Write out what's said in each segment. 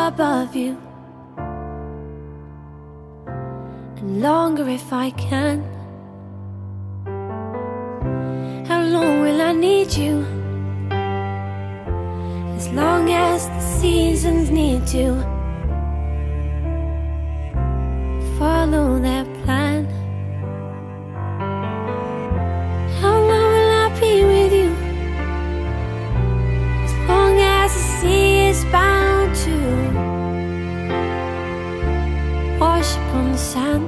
above you, and longer if I can. How long will I need you? As long as the seasons need to follow their plan. How long will I be with you? As long as the sea is bound to wash upon the sand.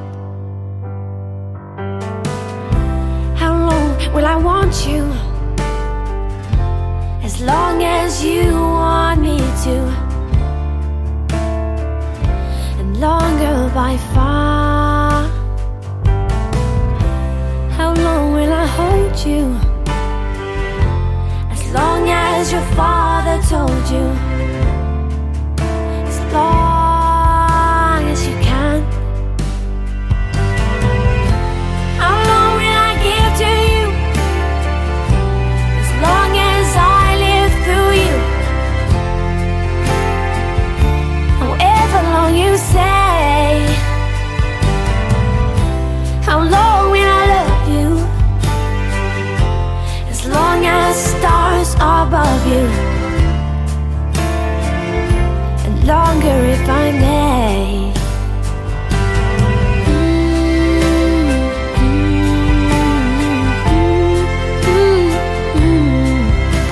How long will I want you? As long as you want me to.